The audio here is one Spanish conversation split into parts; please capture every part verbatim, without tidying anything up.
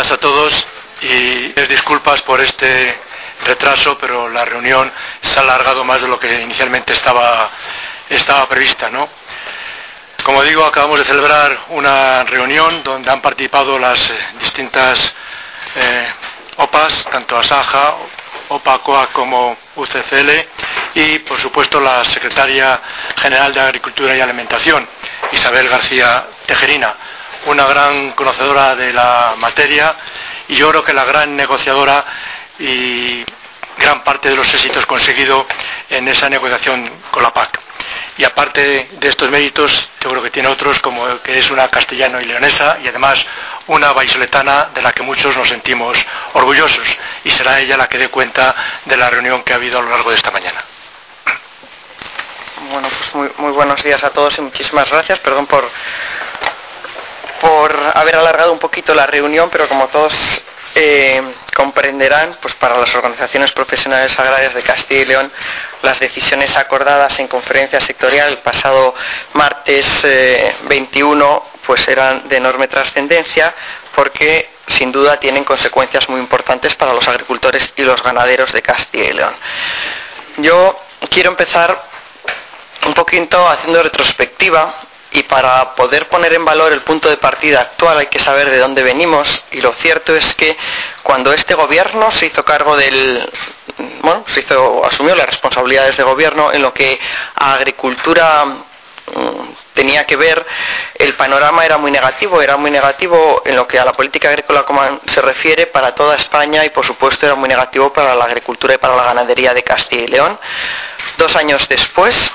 días a todos y les disculpas por este retraso, pero la reunión se ha alargado más de lo que inicialmente estaba, estaba prevista, ¿no? Como digo, acabamos de celebrar una reunión donde han participado las eh, distintas eh, O P As, tanto Asaja, O P A, C O A como U C C L, y por supuesto la secretaria general de Agricultura y Alimentación, Isabel García Tejerina, una gran conocedora de la materia y yo creo que la gran negociadora y gran parte de los éxitos conseguidos en esa negociación con la P A C. Y aparte de estos méritos, yo creo que tiene otros, como que es una castellano y leonesa y además una vallisoletana de la que muchos nos sentimos orgullosos, y será ella la que dé cuenta de la reunión que ha habido a lo largo de esta mañana. Bueno, pues muy, muy buenos días a todos y muchísimas gracias. Perdón por, por haber alargado un poquito la reunión, pero como todos eh, comprenderán, pues para las organizaciones profesionales agrarias de Castilla y León, las decisiones acordadas en conferencia sectorial el pasado martes eh, veintiuno pues eran de enorme trascendencia, porque sin duda tienen consecuencias muy importantes para los agricultores y los ganaderos de Castilla y León. Yo quiero empezar un poquito haciendo retrospectiva, y para poder poner en valor el punto de partida actual hay que saber de dónde venimos, y lo cierto es que cuando este gobierno se hizo cargo del bueno, se hizo, asumió las responsabilidades de gobierno en lo que a agricultura tenía que ver, el panorama era muy negativo, era muy negativo en lo que a la política agrícola común se refiere para toda España, y por supuesto era muy negativo para la agricultura y para la ganadería de Castilla y León. Dos años después,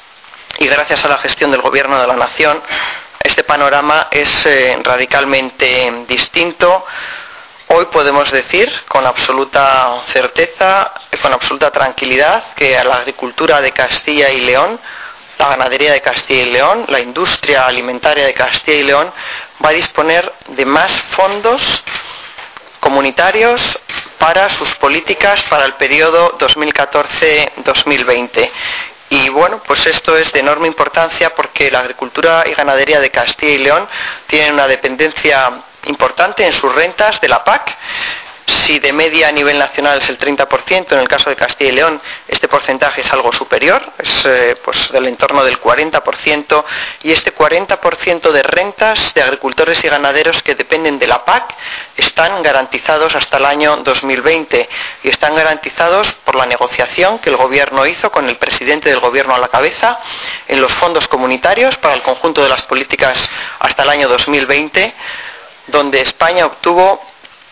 y gracias a la gestión del Gobierno de la Nación, este panorama es eh, radicalmente distinto. Hoy podemos decir con absoluta certeza, con absoluta tranquilidad, que a la agricultura de Castilla y León, la ganadería de Castilla y León, la industria alimentaria de Castilla y León va a disponer de más fondos comunitarios para sus políticas para el periodo dos mil catorce dos mil veinte. Y bueno, pues esto es de enorme importancia porque la agricultura y ganadería de Castilla y León tienen una dependencia importante en sus rentas de la P A C. Si de media a nivel nacional es el treinta por ciento, en el caso de Castilla y León este porcentaje es algo superior, es eh, pues del entorno del cuarenta por ciento, y este cuarenta por ciento de rentas de agricultores y ganaderos que dependen de la P A C están garantizados hasta el año dos mil veinte, y están garantizados por la negociación que el gobierno hizo con el presidente del gobierno a la cabeza en los fondos comunitarios para el conjunto de las políticas hasta el año dos mil veinte, donde España obtuvo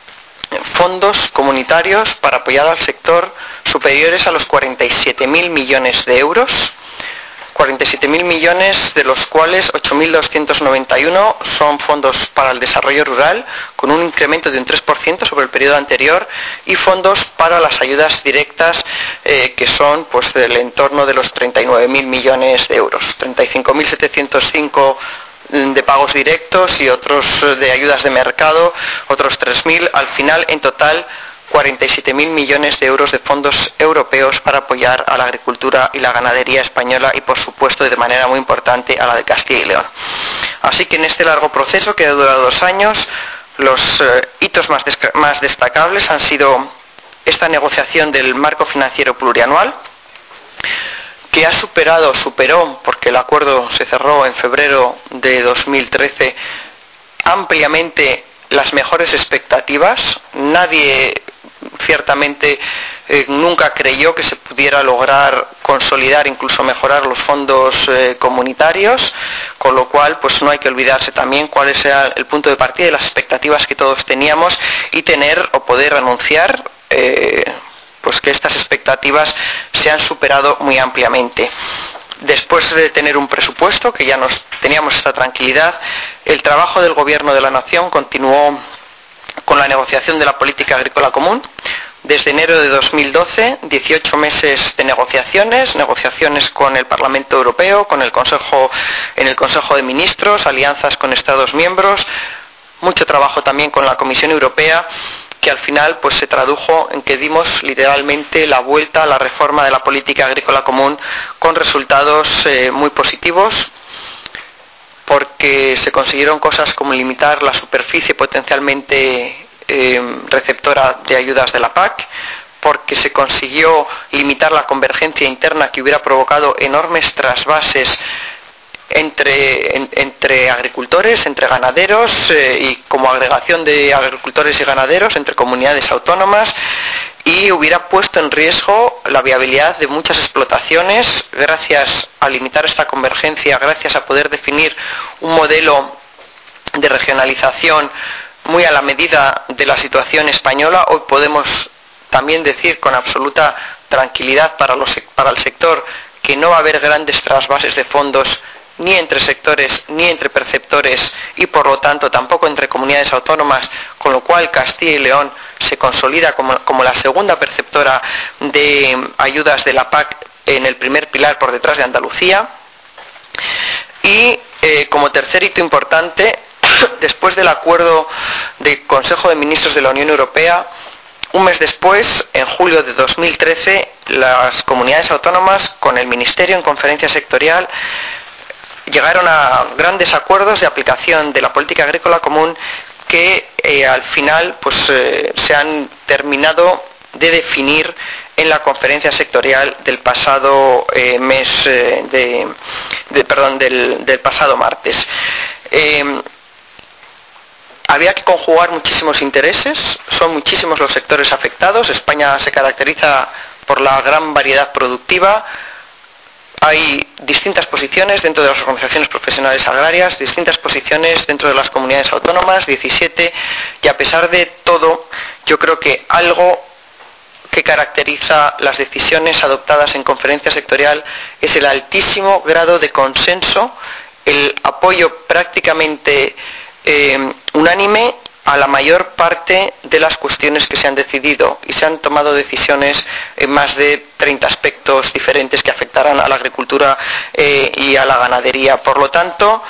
fondos comunitarios para apoyar al sector superiores a los cuarenta y siete mil millones de euros, cuarenta y siete mil millones de los cuales ocho mil doscientos noventa y uno son fondos para el desarrollo rural, con un incremento de un tres por ciento sobre el periodo anterior, y fondos para las ayudas directas eh, que son pues del entorno de los treinta y nueve mil millones de euros, treinta y cinco mil setecientos cinco de pagos directos y otros de ayudas de mercado, otros tres mil, al final en total cuarenta y siete mil millones de euros de fondos europeos para apoyar a la agricultura y la ganadería española, y por supuesto de manera muy importante a la de Castilla y León. Así que en este largo proceso, que ha durado dos años, los eh, hitos más, más destacables han sido esta negociación del marco financiero plurianual, que ha superado, superó, porque el acuerdo se cerró en febrero de dos mil trece, ampliamente las mejores expectativas. Nadie ciertamente eh, nunca creyó que se pudiera lograr consolidar, incluso mejorar los fondos eh, comunitarios, con lo cual pues no hay que olvidarse también cuál es el punto de partida y las expectativas que todos teníamos, y tener o poder anunciar eh, pues que estas expectativas se han superado muy ampliamente. Después de tener un presupuesto, que ya nos teníamos esta tranquilidad, el trabajo del Gobierno de la Nación continuó con la negociación de la política agrícola común. Desde enero de dos mil doce, dieciocho meses de negociaciones, negociaciones con el Parlamento Europeo, con el Consejo, en el Consejo de Ministros, alianzas con Estados miembros, mucho trabajo también con la Comisión Europea, que al final pues se tradujo en que dimos literalmente la vuelta a la reforma de la política agrícola común, con resultados eh, muy positivos, porque se consiguieron cosas como limitar la superficie potencialmente eh, receptora de ayudas de la P A C, porque se consiguió limitar la convergencia interna que hubiera provocado enormes trasvases entre, en, entre agricultores, entre ganaderos eh, y como agregación de agricultores y ganaderos entre comunidades autónomas, y hubiera puesto en riesgo la viabilidad de muchas explotaciones gracias a limitar esta convergencia, gracias a poder definir un modelo de regionalización muy a la medida de la situación española. Hoy podemos también decir con absoluta tranquilidad para, los, para el sector que no va a haber grandes trasvases de fondos ni entre sectores ni entre perceptores y por lo tanto tampoco entre comunidades autónomas, con lo cual Castilla y León se consolida como, como la segunda perceptora de ayudas de la P A C en el primer pilar por detrás de Andalucía. Y eh, como tercer hito importante, después del acuerdo del Consejo de Ministros de la Unión Europea, un mes después, en julio de dos mil trece, las comunidades autónomas con el Ministerio en conferencia sectorial llegaron a grandes acuerdos de aplicación de la política agrícola común que eh, al final pues eh, se han terminado de definir en la conferencia sectorial del pasado eh, mes eh, de, de perdón del, del pasado martes. Eh, Había que conjugar muchísimos intereses, son muchísimos los sectores afectados. España se caracteriza por la gran variedad productiva. Hay distintas posiciones dentro de las organizaciones profesionales agrarias, distintas posiciones dentro de las comunidades autónomas, diecisiete, y a pesar de todo, yo creo que algo que caracteriza las decisiones adoptadas en conferencia sectorial es el altísimo grado de consenso, el apoyo prácticamente eh, unánime a la mayor parte de las cuestiones que se han decidido, y se han tomado decisiones en más de treinta aspectos diferentes que afectarán a la agricultura eh, y a la ganadería. Por lo tanto,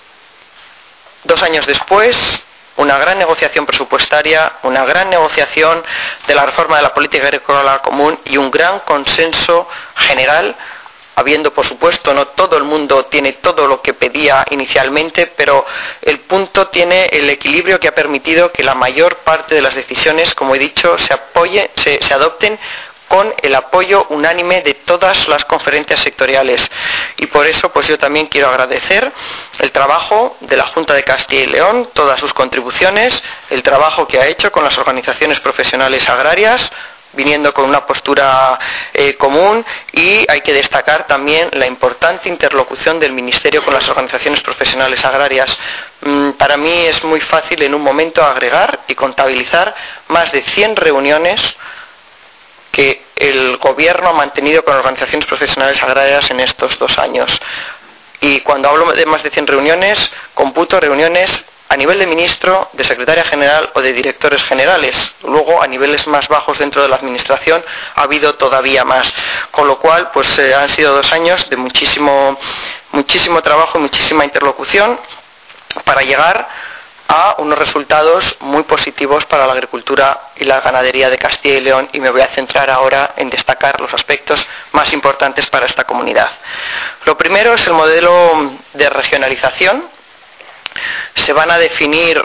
dos años después, una gran negociación presupuestaria, una gran negociación de la reforma de la política agrícola común y un gran consenso general, habiendo, por supuesto, no todo el mundo tiene todo lo que pedía inicialmente, pero el punto tiene el equilibrio que ha permitido que la mayor parte de las decisiones, como he dicho, se apoye, se, se adopten con el apoyo unánime de todas las conferencias sectoriales. Y por eso, pues yo también quiero agradecer el trabajo de la Junta de Castilla y León, todas sus contribuciones, el trabajo que ha hecho con las organizaciones profesionales agrarias, viniendo con una postura eh, común, y hay que destacar también la importante interlocución del Ministerio con las organizaciones profesionales agrarias. Mm, para mí es muy fácil en un momento agregar y contabilizar más de cien reuniones que el Gobierno ha mantenido con organizaciones profesionales agrarias en estos dos años. Y cuando hablo de más de cien reuniones, computo reuniones a nivel de ministro, de secretaria general o de directores generales. Luego, a niveles más bajos dentro de la administración, ha habido todavía más. Con lo cual, pues eh, han sido dos años de muchísimo, muchísimo trabajo y muchísima interlocución para llegar a unos resultados muy positivos para la agricultura y la ganadería de Castilla y León, y me voy a centrar ahora en destacar los aspectos más importantes para esta comunidad. Lo primero es el modelo de regionalización. Se van a definir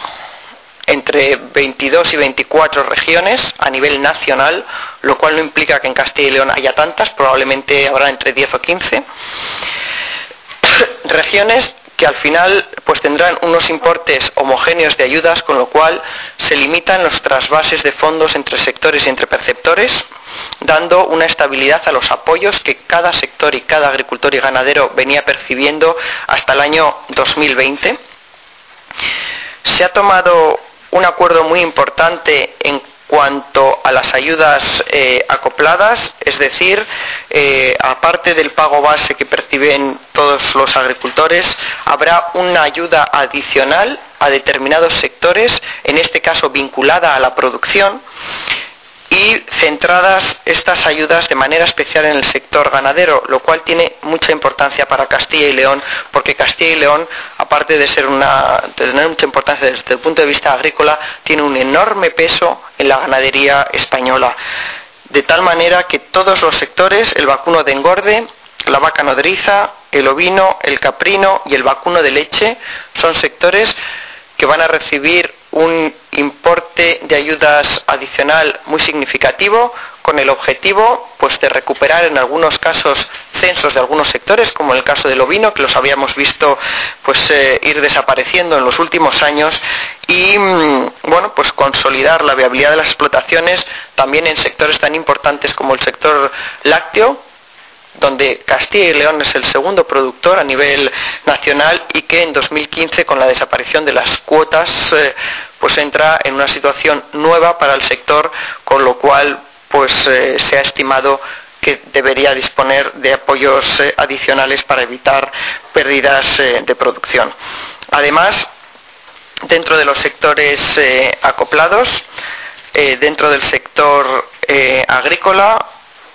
entre veintidós y veinticuatro regiones a nivel nacional, lo cual no implica que en Castilla y León haya tantas, probablemente habrá entre diez o quince regiones que al final pues tendrán unos importes homogéneos de ayudas, con lo cual se limitan los trasvases de fondos entre sectores y entre perceptores, dando una estabilidad a los apoyos que cada sector y cada agricultor y ganadero venía percibiendo hasta el año dos mil veinte. Se ha tomado un acuerdo muy importante en cuanto a las ayudas eh, acopladas, es decir, eh, aparte del pago base que perciben todos los agricultores, habrá una ayuda adicional a determinados sectores, en este caso vinculada a la producción, y centradas estas ayudas de manera especial en el sector ganadero, lo cual tiene mucha importancia para Castilla y León, porque Castilla y León, aparte de ser una, de tener mucha importancia desde el punto de vista agrícola, tiene un enorme peso en la ganadería española, de tal manera que todos los sectores, el vacuno de engorde, la vaca nodriza, el ovino, el caprino y el vacuno de leche, son sectores que van a recibir un importe de ayudas adicional muy significativo, con el objetivo pues de recuperar en algunos casos censos de algunos sectores, como en el caso del ovino, que los habíamos visto pues eh, ir desapareciendo en los últimos años, y bueno, pues consolidar la viabilidad de las explotaciones también en sectores tan importantes como el sector lácteo, donde Castilla y León es el segundo productor a nivel nacional y que en dos mil quince, con la desaparición de las cuotas, eh, pues entra en una situación nueva para el sector, con lo cual pues eh, se ha estimado que debería disponer de apoyos eh, adicionales para evitar pérdidas eh, de producción. Además, dentro de los sectores eh, acoplados, eh, dentro del sector eh, agrícola,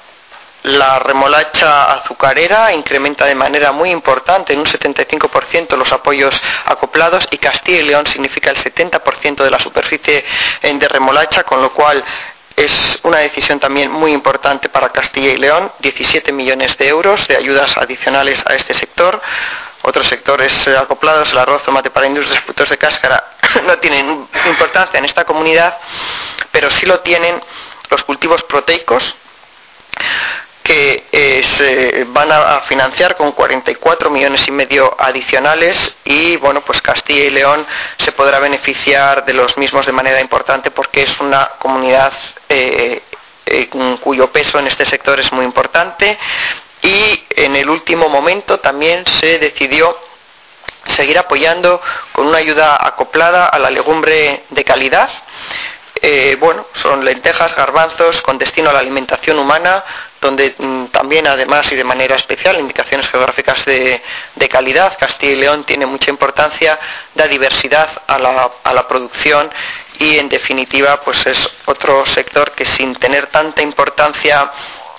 la remolacha azucarera incrementa de manera muy importante, en un setenta y cinco por ciento, los apoyos acoplados, y Castilla y León significa el setenta por ciento de la superficie de remolacha, con lo cual es una decisión también muy importante para Castilla y León. diecisiete millones de euros de ayudas adicionales a este sector. Otros sectores acoplados, el arroz, tomate para industrias, frutos de cáscara, no tienen importancia en esta comunidad, pero sí lo tienen los cultivos proteicos, que eh, se van a financiar con cuarenta y cuatro millones y medio adicionales, y bueno, pues Castilla y León se podrá beneficiar de los mismos de manera importante, porque es una comunidad eh, eh, cuyo peso en este sector es muy importante. Y en el último momento también se decidió seguir apoyando con una ayuda acoplada a la legumbre de calidad. Eh, bueno, son lentejas, garbanzos con destino a la alimentación humana, donde mm, también, además y de manera especial, indicaciones geográficas de, de calidad. Castilla y León tiene mucha importancia, da diversidad a la, a la producción, y en definitiva pues es otro sector que, sin tener tanta importancia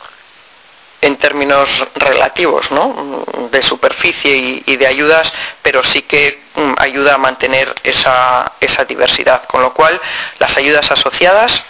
en términos relativos, ¿no?, de superficie y, y de ayudas, pero sí que um, ayuda a mantener esa, esa diversidad, con lo cual las ayudas asociadas,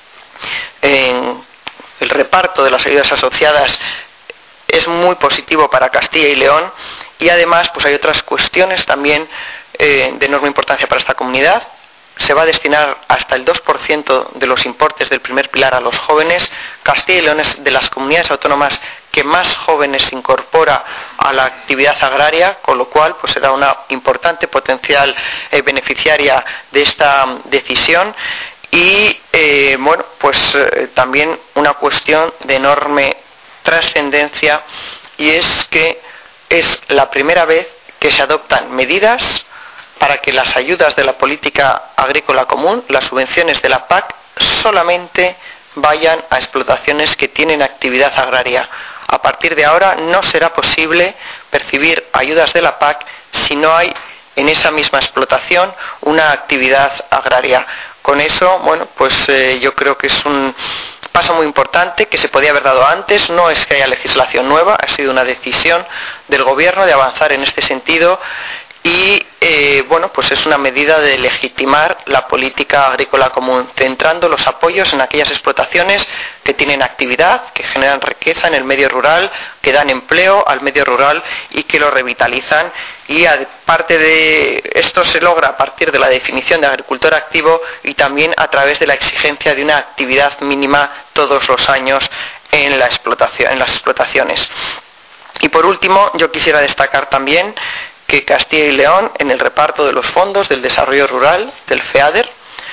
en el reparto de las ayudas asociadas es muy positivo para Castilla y León, y además pues hay otras cuestiones también eh, de enorme importancia para esta comunidad. Se va a destinar hasta el dos por ciento de los importes del primer pilar a los jóvenes. Castilla y León es de las comunidades autónomas que más jóvenes incorpora a la actividad agraria, con lo cual pues será una importante potencial eh, beneficiaria de esta decisión. Y eh, bueno, pues eh, también una cuestión de enorme trascendencia, y es que es la primera vez que se adoptan medidas para que las ayudas de la política agrícola común, las subvenciones de la P A C, solamente vayan a explotaciones que tienen actividad agraria. A partir de ahora no será posible percibir ayudas de la P A C si no hay en esa misma explotación una actividad agraria. Con eso, bueno, pues eh, yo creo que es un paso muy importante que se podía haber dado antes. No es que haya legislación nueva, ha sido una decisión del Gobierno de avanzar en este sentido. Y eh, bueno, pues es una medida de legitimar la política agrícola común, centrando los apoyos en aquellas explotaciones que tienen actividad, que generan riqueza en el medio rural, que dan empleo al medio rural y que lo revitalizan. Y aparte de esto se logra a partir de la definición de agricultor activo y también a través de la exigencia de una actividad mínima todos los años en la explotación, en las explotaciones. Y por último, yo quisiera destacar también que Castilla y León, en el reparto de los fondos del desarrollo rural, del FEADER,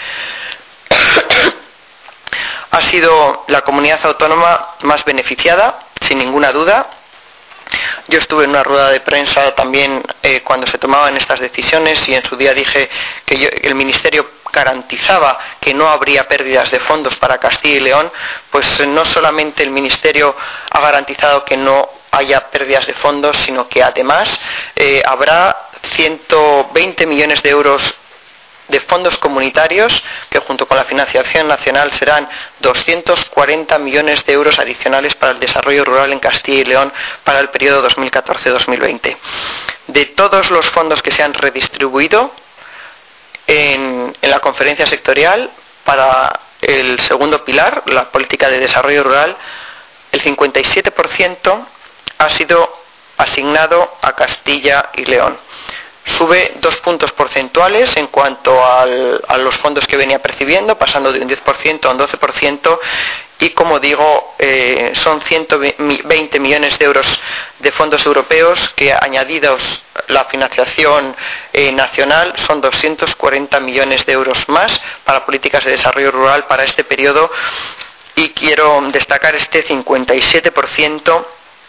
ha sido la comunidad autónoma más beneficiada, sin ninguna duda. Yo estuve en una rueda de prensa también eh, cuando se tomaban estas decisiones, y en su día dije que yo, el Ministerio garantizaba que no habría pérdidas de fondos para Castilla y León. Pues no solamente el Ministerio ha garantizado que no haya pérdidas de fondos, sino que además eh, habrá ciento veinte millones de euros de fondos comunitarios, que junto con la financiación nacional serán doscientos cuarenta millones de euros adicionales para el desarrollo rural en Castilla y León para el periodo dos mil catorce dos mil veinte. De todos los fondos que se han redistribuido en, en la conferencia sectorial para el segundo pilar, la política de desarrollo rural, el cincuenta y siete por ciento ha sido asignado a Castilla y León. sube dos puntos porcentuales en cuanto al, a los fondos que venía percibiendo, pasando de un diez por ciento a un doce por ciento, y como digo, eh, son ciento veinte millones de euros de fondos europeos que, añadidos la financiación eh, nacional, son doscientos cuarenta millones de euros más para políticas de desarrollo rural para este periodo. Y quiero destacar este cincuenta y siete por ciento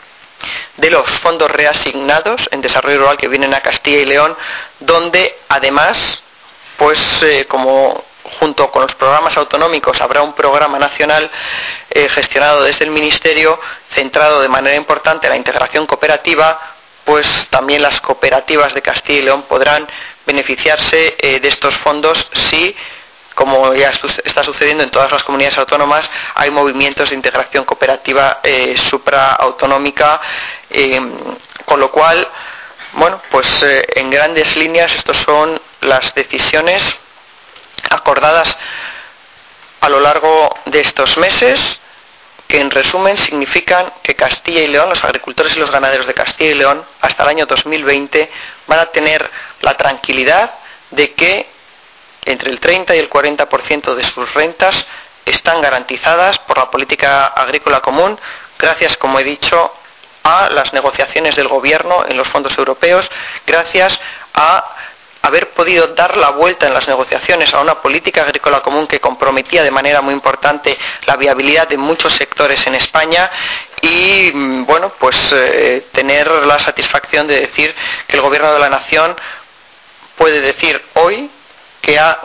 de los fondos reasignados en desarrollo rural que vienen a Castilla y León, donde además, pues eh, como junto con los programas autonómicos habrá un programa nacional eh, gestionado desde el Ministerio, centrado de manera importante en la integración cooperativa, pues también las cooperativas de Castilla y León podrán beneficiarse eh, de estos fondos si, como ya está sucediendo en todas las comunidades autónomas, hay movimientos de integración cooperativa eh, supraautonómica, eh, con lo cual, bueno, pues eh, en grandes líneas estas son las decisiones acordadas a lo largo de estos meses, que en resumen significan que Castilla y León, los agricultores y los ganaderos de Castilla y León, hasta el año dos mil veinte van a tener la tranquilidad de que entre el treinta y el cuarenta por ciento de sus rentas están garantizadas por la política agrícola común, gracias, como he dicho, a las negociaciones del Gobierno en los fondos europeos, gracias a haber podido dar la vuelta en las negociaciones a una política agrícola común que comprometía de manera muy importante la viabilidad de muchos sectores en España y, bueno, pues eh, tener la satisfacción de decir que el Gobierno de la Nación puede decir hoy que ha,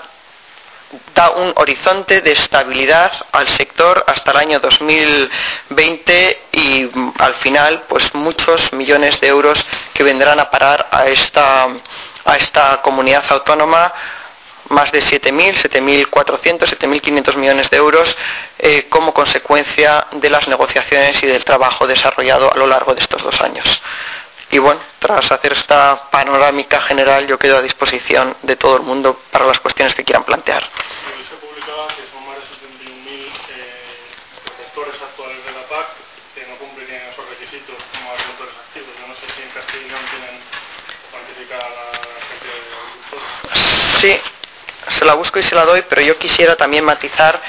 da un horizonte de estabilidad al sector hasta el año dos mil veinte y al final pues muchos millones de euros que vendrán a parar a esta, a esta comunidad autónoma, más de siete mil, siete mil cuatrocientos, siete mil quinientos millones de euros eh, como consecuencia de las negociaciones y del trabajo desarrollado a lo largo de estos dos años. Y bueno, tras hacer esta panorámica general, yo quedo a disposición de todo el mundo para las cuestiones que quieran plantear. Se publicaba que son más de setenta y un mil eh, protectores actuales de la P A C que no cumplirían esos requisitos como agricultores activos. Yo no sé si en Castilla y León tienen cuantificada la cantidad de agricultores. Sí, se la busco y se la doy, pero yo quisiera también matizar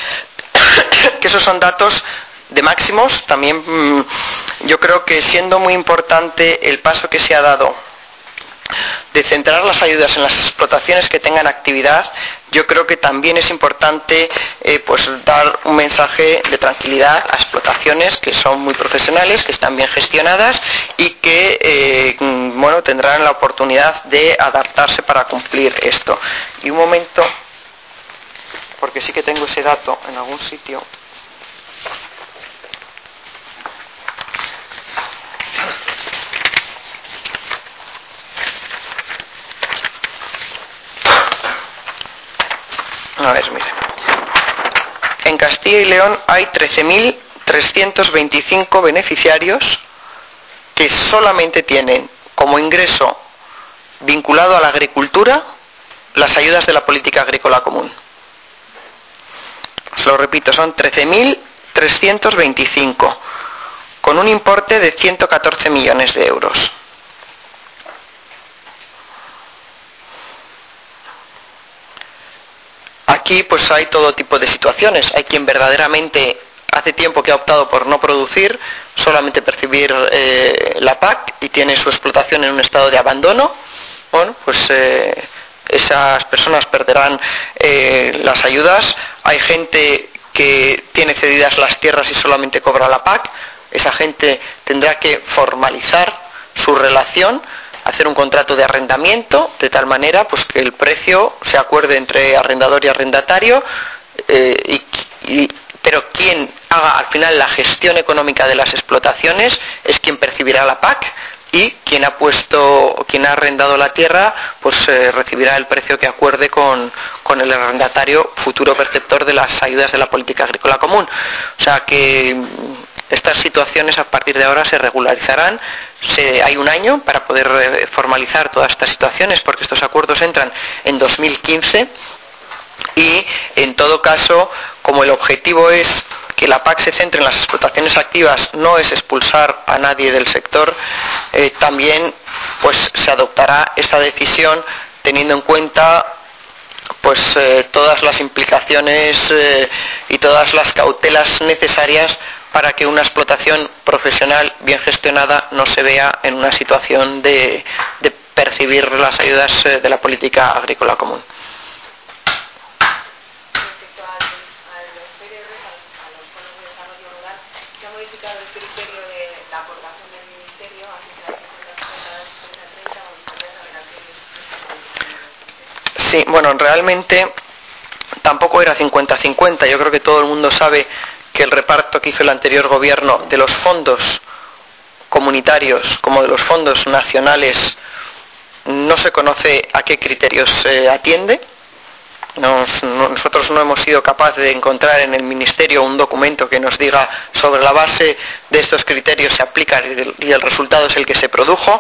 que esos son datos de máximos. También mmm, yo creo que siendo muy importante el paso que se ha dado de centrar las ayudas en las explotaciones que tengan actividad, yo creo que también es importante eh, pues dar un mensaje de tranquilidad a explotaciones que son muy profesionales, que están bien gestionadas y que eh, bueno, tendrán la oportunidad de adaptarse para cumplir esto. Y un momento, porque sí que tengo ese dato en algún sitio. A ver, mire. En Castilla y León hay trece mil trescientos veinticinco beneficiarios que solamente tienen como ingreso vinculado a la agricultura las ayudas de la política agrícola común. Se lo repito, son trece mil trescientos veinticinco con un importe de ciento catorce millones de euros. Aquí pues hay todo tipo de situaciones. Hay quien verdaderamente hace tiempo que ha optado por no producir, solamente percibir eh, la P A C y tiene su explotación en un estado de abandono. Bueno, pues eh, esas personas perderán eh, las ayudas. Hay gente que tiene cedidas las tierras y solamente cobra la P A C. Esa gente tendrá que formalizar su relación, hacer un contrato de arrendamiento de tal manera pues que el precio se acuerde entre arrendador y arrendatario, eh, y, y, pero quien haga al final la gestión económica de las explotaciones es quien percibirá la P A C y quien ha puesto, quien ha arrendado la tierra pues eh, recibirá el precio que acuerde con, con el arrendatario futuro perceptor de las ayudas de la política agrícola común. O sea que estas situaciones a partir de ahora se regularizarán. Se, hay un año para poder eh, formalizar todas estas situaciones porque estos acuerdos entran en dos mil quince y en todo caso, como el objetivo es que la P A C se centre en las explotaciones activas, no es expulsar a nadie del sector, eh, también pues se adoptará esta decisión teniendo en cuenta pues eh, todas las implicaciones eh, y todas las cautelas necesarias para que una explotación profesional bien gestionada no se vea en una situación de, de percibir las ayudas eh, de la política agrícola común. Respecto al, a los P D Rs, a los fondos de desarrollo rural, se ha modificado el criterio de la aportación del Ministerio, así será cincuenta treinta o cincuenta treinta. Sí, bueno, realmente tampoco era cincuenta cincuenta. Yo creo que todo el mundo sabe que el reparto que hizo el anterior gobierno de los fondos comunitarios como de los fondos nacionales no se conoce a qué criterios se atiende. Nos, no, nosotros no hemos sido capaces de encontrar en el Ministerio un documento que nos diga sobre la base de estos criterios se aplica y el, y el resultado es el que se produjo.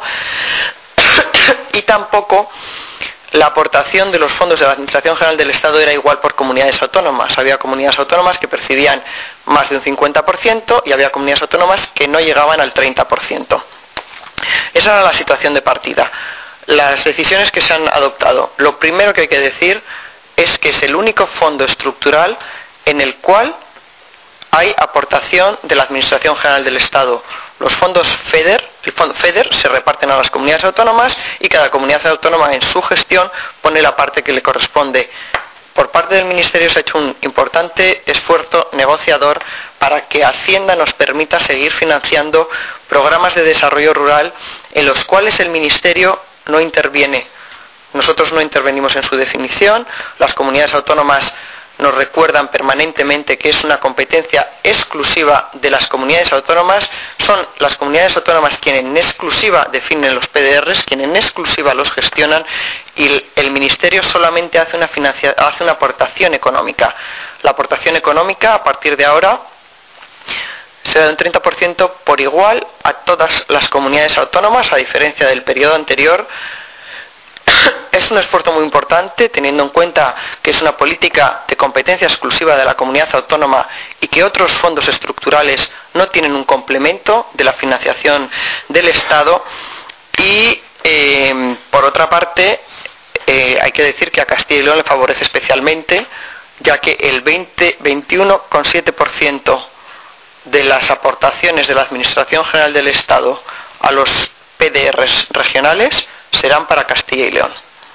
Y tampoco la aportación de los fondos de la Administración General del Estado era igual por comunidades autónomas. Había comunidades autónomas que percibían más de un cincuenta por ciento y había comunidades autónomas que no llegaban al treinta por ciento. Esa era la situación de partida. Las decisiones que se han adoptado, lo primero que hay que decir es que es el único fondo estructural en el cual hay aportación de la Administración General del Estado. Los fondos FEDER, el fondo FEDER se reparten a las comunidades autónomas y cada comunidad autónoma en su gestión pone la parte que le corresponde. Por parte del Ministerio se ha hecho un importante esfuerzo negociador para que Hacienda nos permita seguir financiando programas de desarrollo rural en los cuales el Ministerio no interviene. Nosotros no intervenimos en su definición, las comunidades autónomas nos recuerdan permanentemente que es una competencia exclusiva de las comunidades autónomas, son las comunidades autónomas quienes en exclusiva definen los P D Rs, quienes en exclusiva los gestionan y el Ministerio solamente hace una, financia, hace una aportación económica. La aportación económica a partir de ahora será de un treinta por ciento por igual a todas las comunidades autónomas, a diferencia del periodo anterior. Es un esfuerzo muy importante teniendo en cuenta que es una política de competencia exclusiva de la comunidad autónoma y que otros fondos estructurales no tienen un complemento de la financiación del Estado y eh, por otra parte eh, hay que decir que a Castilla y León le favorece especialmente ya que el veinte, veintiuno coma siete por ciento de las aportaciones de la Administración General del Estado a los P D Rs regionales serán para Castilla y León.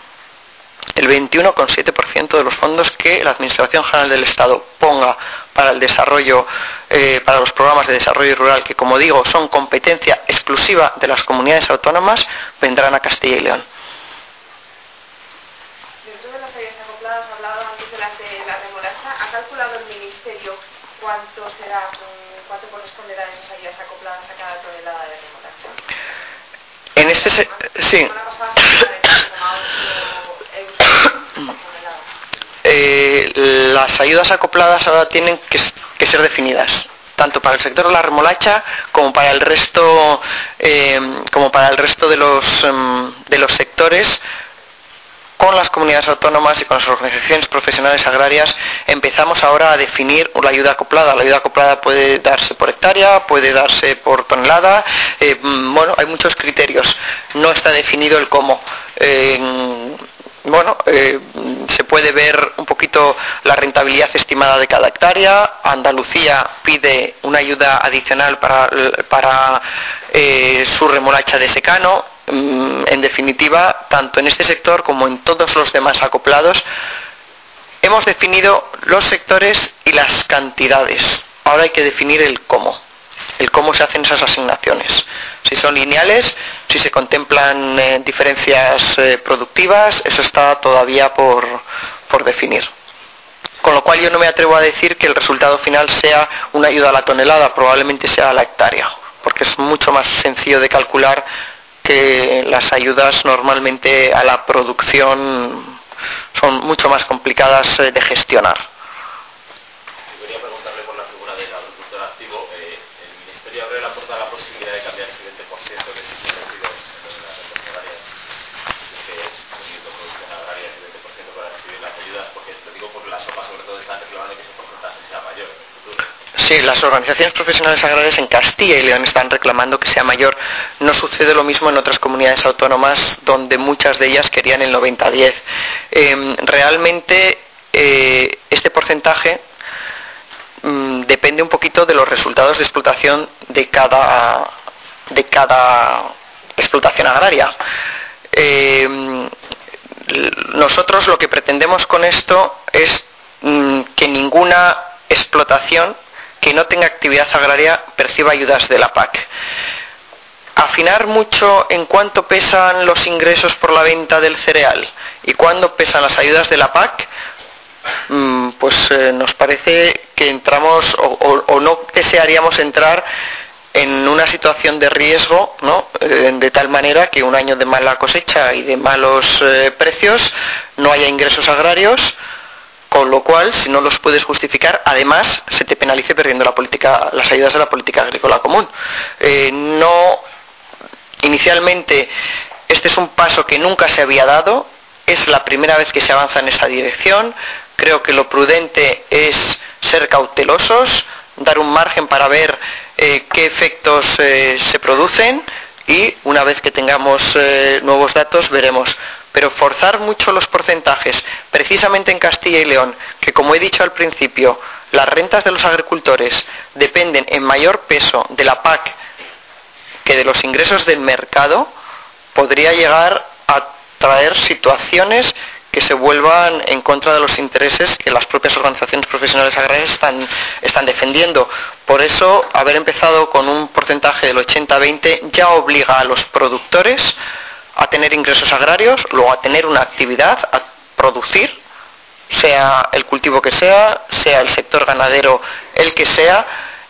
El veintiuno coma siete por ciento de los fondos que la Administración General del Estado ponga para el desarrollo, eh, para los programas de desarrollo rural, que como digo son competencia exclusiva de las comunidades autónomas, vendrán a Castilla y León. Dentro de las ayudas acopladas, hablado antes de las de la remolacha, ¿ha calculado el Ministerio cuánto será, cuánto corresponderá a esas ayudas acopladas a cada tonelada de remolacha? En este se... sí. Eh, las ayudas acopladas ahora tienen que, que ser definidas tanto para el sector de la remolacha como para el resto eh, como para el resto de los um, de los sectores. Con las comunidades autónomas y con las organizaciones profesionales agrarias empezamos ahora a definir la ayuda acoplada. La ayuda acoplada puede darse por hectárea, puede darse por tonelada, eh, bueno, hay muchos criterios. No está definido el cómo. Eh, bueno, eh, se puede ver un poquito la rentabilidad estimada de cada hectárea. Andalucía pide una ayuda adicional para, para eh, su remolacha de secano. En definitiva, tanto en este sector como en todos los demás acoplados, hemos definido los sectores y las cantidades. Ahora hay que definir el cómo, el cómo se hacen esas asignaciones. Si son lineales, si se contemplan eh, diferencias eh, productivas, eso está todavía por, por definir. Con lo cual yo no me atrevo a decir que el resultado final sea una ayuda a la tonelada, probablemente sea a la hectárea, porque es mucho más sencillo de calcular que las ayudas normalmente a la producción son mucho más complicadas de gestionar. Yo quería preguntarle por la figura del agricultor activo. Eh, ¿El Ministerio abre la puerta a la posibilidad de cambiar ese veinte por ciento que existe establecido en las rentas agrarias, que es uniendo producción agraria, ese veinte por ciento para recibir las ayudas? Porque te digo, porque la sopa sobre todo está reclamando que ese porcentaje sea mayor en el futuro. Sí, las organizaciones profesionales agrarias en Castilla y León están reclamando que sea mayor. No sucede lo mismo en otras comunidades autónomas donde muchas de ellas querían el noventa diez. Eh, realmente eh, este porcentaje mmm, depende un poquito de los resultados de explotación de cada, de cada explotación agraria. Eh, nosotros lo que pretendemos con esto es mmm, que ninguna explotación que no tenga actividad agraria perciba ayudas de la P A C. Afinar mucho en cuánto pesan los ingresos por la venta del cereal y cuánto pesan las ayudas de la P A C, pues eh, nos parece que entramos o, o, o no desearíamos entrar en una situación de riesgo, ¿no? Eh, de tal manera que un año de mala cosecha y de malos eh, precios no haya ingresos agrarios, con lo cual, si no los puedes justificar, además se te penalice perdiendo la política, las ayudas de la política agrícola común. Eh, no, inicialmente, este es un paso que nunca se había dado, es la primera vez que se avanza en esa dirección. Creo que lo prudente es ser cautelosos, dar un margen para ver eh, qué efectos eh, se producen y una vez que tengamos eh, nuevos datos veremos. Pero forzar mucho los porcentajes, precisamente en Castilla y León, que como he dicho al principio, las rentas de los agricultores dependen en mayor peso de la P A C que de los ingresos del mercado, podría llegar a traer situaciones que se vuelvan en contra de los intereses que las propias organizaciones profesionales agrarias están, están defendiendo. Por eso, haber empezado con un porcentaje del ochenta veinte ya obliga a los productores a tener ingresos agrarios, luego a tener una actividad, a producir, sea el cultivo que sea, sea el sector ganadero el que sea,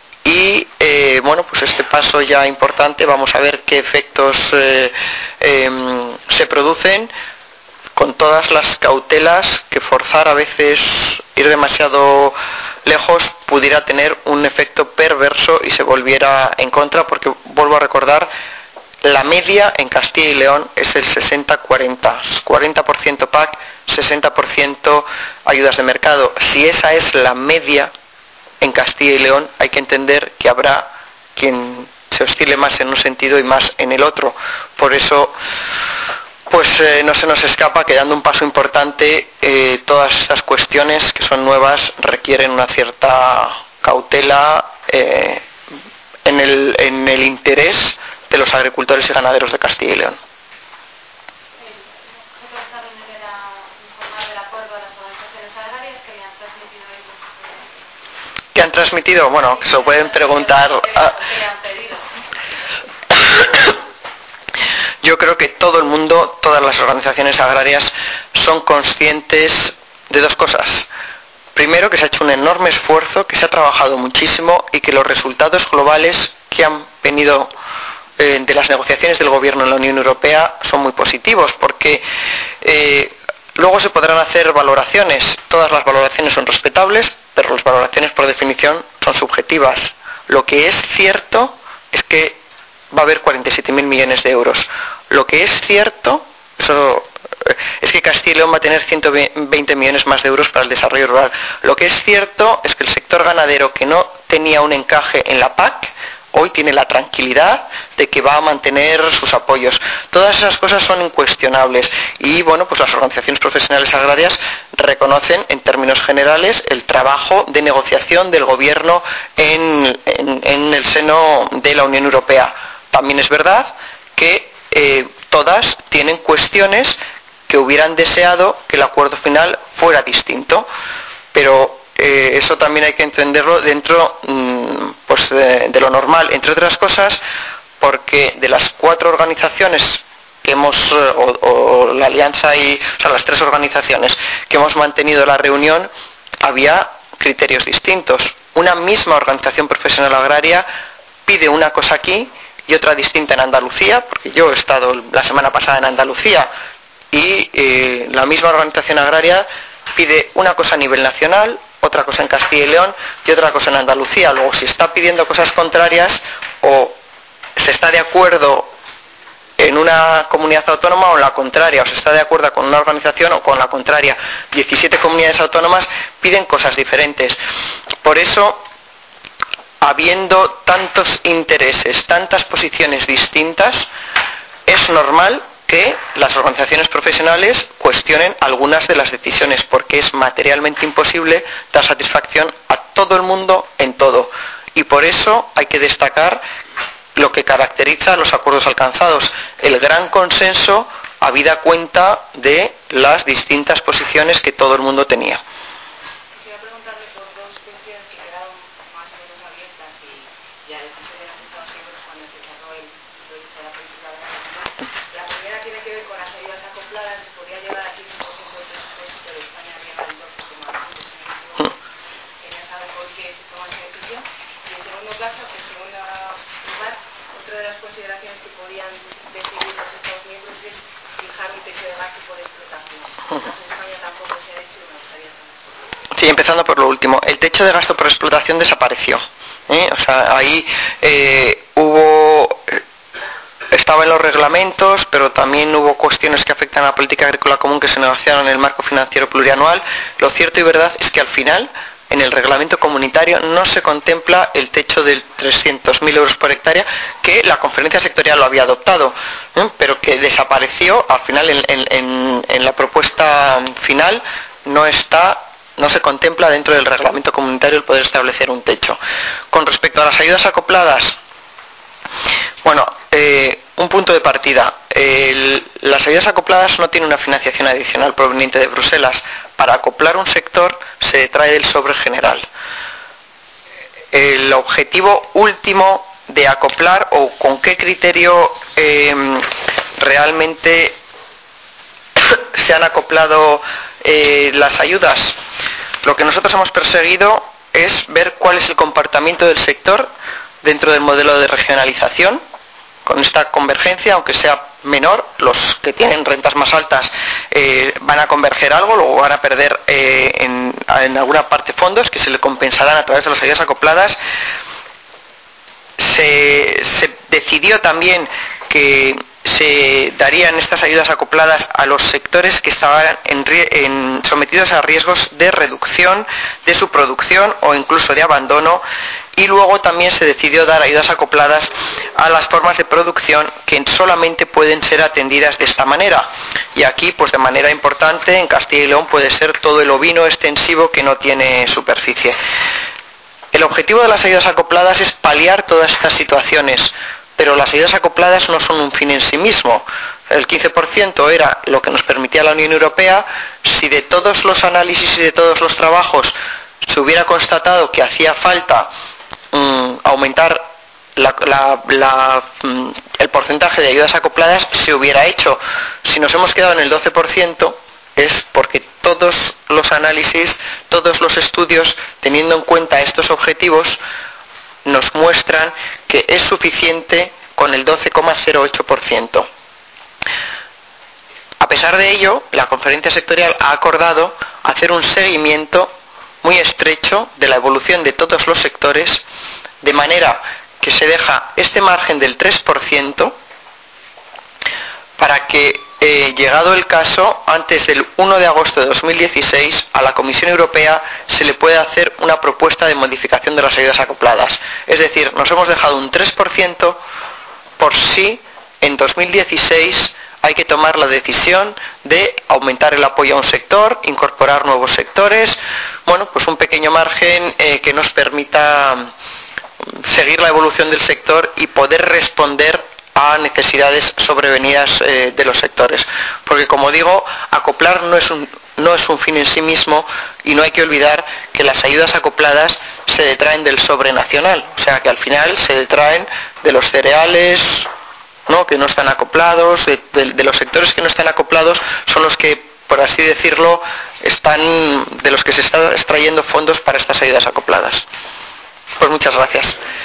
y eh, bueno, pues este paso ya importante, vamos a ver qué efectos eh, eh, se producen, con todas las cautelas que forzar a veces, ir demasiado lejos, pudiera tener un efecto perverso y se volviera en contra, porque vuelvo a recordar, la media en Castilla y León es el sesenta cuarenta, cuarenta por ciento P A C, sesenta por ciento ayudas de mercado. Si esa es la media en Castilla y León, hay que entender que habrá quien se oscile más en un sentido y más en el otro. Por eso, pues eh, no se nos escapa que dando un paso importante, eh, todas estas cuestiones que son nuevas requieren una cierta cautela eh, en el, en el interés de los agricultores y ganaderos de Castilla y León. ¿Qué han transmitido? Bueno, se lo pueden preguntar. A... Yo creo que todo el mundo, todas las organizaciones agrarias son conscientes de dos cosas. Primero, que se ha hecho un enorme esfuerzo, que se ha trabajado muchísimo y que los resultados globales que han venido de las negociaciones del gobierno en la Unión Europea son muy positivos, porque eh, luego se podrán hacer valoraciones. Todas las valoraciones son respetables, pero las valoraciones por definición son subjetivas. Lo que es cierto es que va a haber cuarenta y siete mil millones de euros. Lo que es cierto eso, es que Castilla y León va a tener ciento veinte millones más de euros para el desarrollo rural. Lo que es cierto es que el sector ganadero, que no tenía un encaje en la P A C, hoy tiene la tranquilidad de que va a mantener sus apoyos. Todas esas cosas son incuestionables y bueno, pues las organizaciones profesionales agrarias reconocen en términos generales el trabajo de negociación del gobierno en, en, en el seno de la Unión Europea. También es verdad que eh, todas tienen cuestiones que hubieran deseado que el acuerdo final fuera distinto, pero Eh, eso también hay que entenderlo dentro mmm, pues de, de lo normal, entre otras cosas porque de las cuatro organizaciones que hemos o, o la alianza y o sea las tres organizaciones que hemos mantenido la reunión, había criterios distintos. Una misma organización profesional agraria pide una cosa aquí y otra distinta en Andalucía, porque yo he estado la semana pasada en Andalucía y eh, la misma organización agraria pide una cosa a nivel nacional, otra cosa en Castilla y León y otra cosa en Andalucía. Luego, si está pidiendo cosas contrarias o se está de acuerdo en una comunidad autónoma o en la contraria, o se está de acuerdo con una organización o con la contraria, diecisiete comunidades autónomas piden cosas diferentes. Por eso, habiendo tantos intereses, tantas posiciones distintas, es normal que las organizaciones profesionales cuestionen algunas de las decisiones, porque es materialmente imposible dar satisfacción a todo el mundo en todo. Y por eso hay que destacar lo que caracteriza a los acuerdos alcanzados, el gran consenso habida cuenta de las distintas posiciones que todo el mundo tenía. Quisiera preguntarle por dos cuestiones que quedaron más o menos abiertas y, y a la decisión de los Estados miembros cuando se cerró el proyecto de la política de la comunidad. La primera tiene que ver con las ayudas acopladas, se podría llevar al quince por ciento del presupuesto de España llega al doce coma cinco. Quería saber por qué se tomó esa decisión. Y en segundo caso, en segundo lugar, otra de las consideraciones que podían decidir los Estados miembros es fijar un techo de gasto por explotación. En España tampoco se ha hecho y me gustaría saber. Sí, empezando por lo último. El techo de gasto por explotación desapareció. ¿eh? O sea, ahí eh, hubo... Estaba en los reglamentos, pero también hubo cuestiones que afectan a la política agrícola común que se negociaron en el marco financiero plurianual. Lo cierto y verdad es que al final, en el reglamento comunitario, no se contempla el techo de trescientos mil euros por hectárea, que la conferencia sectorial lo había adoptado, ¿eh? pero que desapareció. Al final, en, en, en la propuesta final, no está... no se contempla dentro del reglamento comunitario el poder establecer un techo. Con respecto a las ayudas acopladas, bueno, eh, un punto de partida. El, las ayudas acopladas no tienen una financiación adicional proveniente de Bruselas. Para acoplar un sector se trae del sobre general. El objetivo último de acoplar, o con qué criterio eh, realmente se han acoplado eh, las ayudas, lo que nosotros hemos perseguido es ver cuál es el comportamiento del sector dentro del modelo de regionalización. Con esta convergencia, aunque sea menor, los que tienen rentas más altas eh, van a converger algo, luego van a perder eh, en, en alguna parte fondos que se le compensarán a través de las ayudas acopladas. Se, se decidió también que se darían estas ayudas acopladas a los sectores que estaban en, en, sometidos a riesgos de reducción de su producción o incluso de abandono, y luego también se decidió dar ayudas acopladas a las formas de producción que solamente pueden ser atendidas de esta manera. Y aquí, pues de manera importante, en Castilla y León puede ser todo el ovino extensivo que no tiene superficie. El objetivo de las ayudas acopladas es paliar todas estas situaciones, pero las ayudas acopladas no son un fin en sí mismo. El quince por ciento era lo que nos permitía la Unión Europea. Si de todos los análisis y de todos los trabajos se hubiera constatado que hacía falta um, aumentar la, la, la, um, el porcentaje de ayudas acopladas, se hubiera hecho. Si nos hemos quedado en el doce por ciento es porque todos los análisis, todos los estudios, teniendo en cuenta estos objetivos, nos muestran que es suficiente con el doce coma cero ocho por ciento. A pesar de ello, la conferencia sectorial ha acordado hacer un seguimiento muy estrecho de la evolución de todos los sectores, de manera que se deja este margen del tres por ciento para que, eh, llegado el caso, antes del uno de agosto de dos mil dieciséis, a la Comisión Europea se le puede hacer una propuesta de modificación de las ayudas acopladas. Es decir, nos hemos dejado un tres por ciento por si en dos mil dieciséis hay que tomar la decisión de aumentar el apoyo a un sector, incorporar nuevos sectores. Bueno, pues un pequeño margen eh, que nos permita seguir la evolución del sector y poder responder a necesidades sobrevenidas eh, de los sectores. Porque, como digo, acoplar no es un no es un fin en sí mismo, y no hay que olvidar que las ayudas acopladas se detraen del sobre nacional, o sea que al final se detraen de los cereales, ¿no?, que no están acoplados, de, de, de los sectores que no están acoplados son los que, por así decirlo, están de los que se están extrayendo fondos para estas ayudas acopladas. Pues muchas gracias.